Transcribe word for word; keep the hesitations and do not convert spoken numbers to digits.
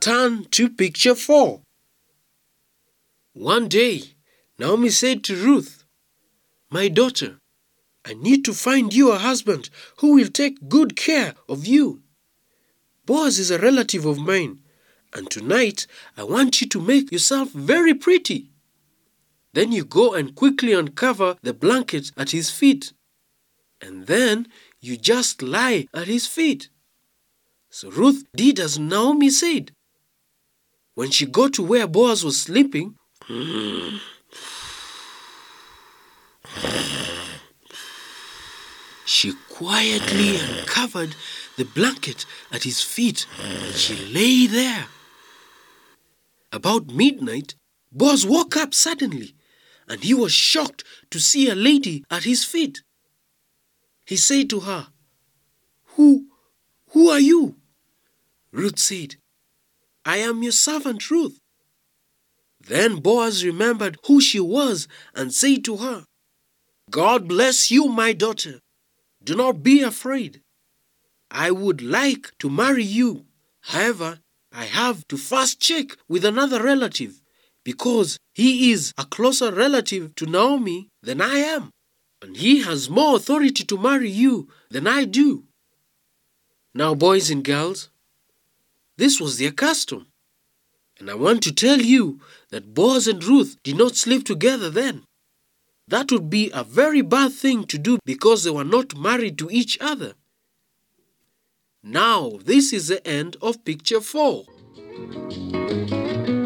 Turn to picture four. One day, Naomi said to Ruth, "My daughter, I need to find you a husband who will take good care of you. Boaz is a relative of mine, and tonight I want you to make yourself very pretty. Then you go and quickly uncover the blanket at his feet, and then you just lie at his feet." So Ruth did as Naomi said. When she got to where Boaz was sleeping, she quietly uncovered the blanket at his feet, and she lay there. About midnight, Boaz woke up suddenly, and he was shocked to see a lady at his feet. He said to her, Who, who are you?" Ruth said, "I am your servant Ruth." Then Boaz remembered who she was and said to her, "God bless you, my daughter. Do not be afraid. I would like to marry you. However, I have to first check with another relative, because he is a closer relative to Naomi than I am, and he has more authority to marry you than I do." Now, boys and girls, this was their custom. And I want to tell you that Boaz and Ruth did not sleep together then. That would be a very bad thing to do because they were not married to each other. Now, this is the end of picture four.